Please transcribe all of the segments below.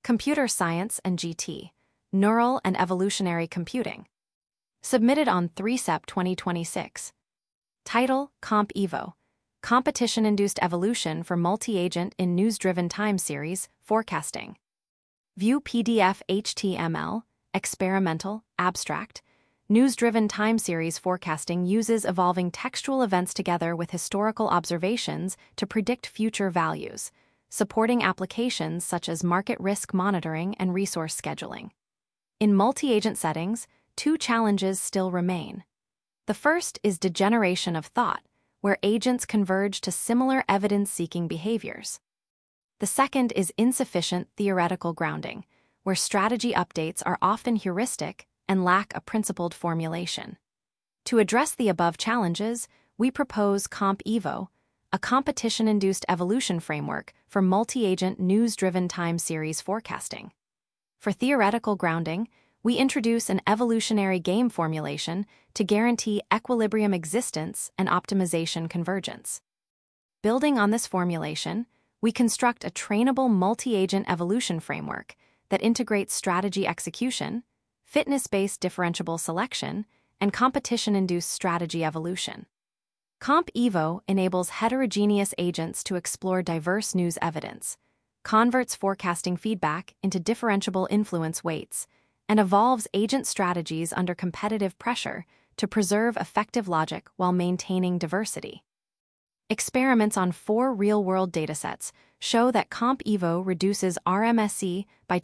Computer Science and GT, Neural and Evolutionary Computing. Submitted on 3SEP 2026. Title: CompEvo, Competition-Induced Evolution for Multi-Agent in News-Driven Time Series Forecasting. View PDF HTML, Experimental, Abstract. News-Driven Time Series Forecasting uses evolving textual events together with historical observations to predict future values, supporting applications such as market risk monitoring and resource scheduling. In multi-agent settings, two challenges still remain. The first is degeneration of thought, where agents converge to similar evidence-seeking behaviors. The second is insufficient theoretical grounding, where strategy updates are often heuristic and lack a principled formulation. To address the above challenges, we propose CompEvo, a competition-induced evolution framework for multi-agent news-driven time series forecasting. For theoretical grounding, we introduce an evolutionary game formulation to guarantee equilibrium existence and optimization convergence. Building on this formulation, we construct a trainable multi-agent evolution framework that integrates strategy execution, fitness-based differentiable selection, and competition-induced strategy evolution. CompEvo enables heterogeneous agents to explore diverse news evidence, converts forecasting feedback into differentiable influence weights, and evolves agent strategies under competitive pressure to preserve effective logic while maintaining diversity. Experiments on 4 real-world datasets show that CompEvo reduces RMSE by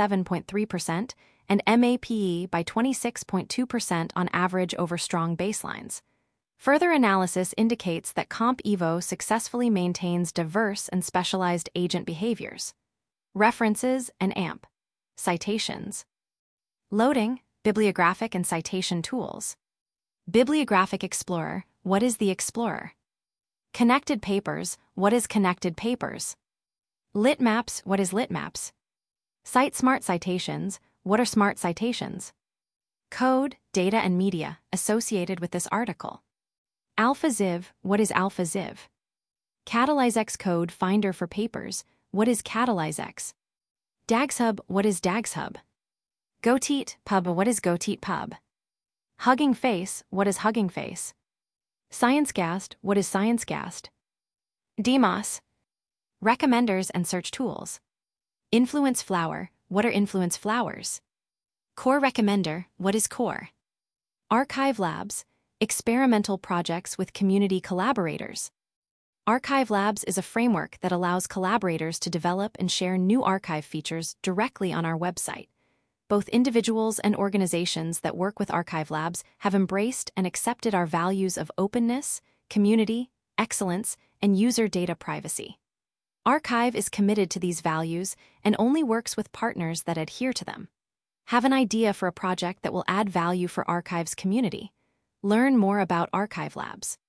27.3% and MAPE by 26.2% on average over strong baselines. Further analysis indicates that CompEvo successfully maintains diverse and specialized agent behaviors. References and AMP. Citations. Loading, bibliographic and citation tools. Bibliographic Explorer, what is the Explorer? Connected Papers, what is Connected Papers? Litmaps, what is Litmaps? Cite Smart Citations, what are Smart Citations? Code, data and media associated with this article. AlphaZiv, what is AlphaZiv? CatalyzeX Code Finder for Papers, what is CatalyzeX? DagsHub, what is DagsHub? Goteat Pub, what is Goteat Pub? Hugging Face, what is Hugging Face? ScienceGast, what is ScienceGast? DMOS. Recommenders and search tools. Influence Flower, what are Influence Flowers? Core Recommender, what is Core? Archive Labs, experimental projects with community collaborators. Archive Labs is a framework that allows collaborators to develop and share new archive features directly on our website. Both individuals and organizations that work with Archive Labs have embraced and accepted our values of openness, community, excellence, and user data privacy. Archive is committed to these values and only works with partners that adhere to them. Have an idea for a project that will add value for Archive's community? Learn more about Archive Labs.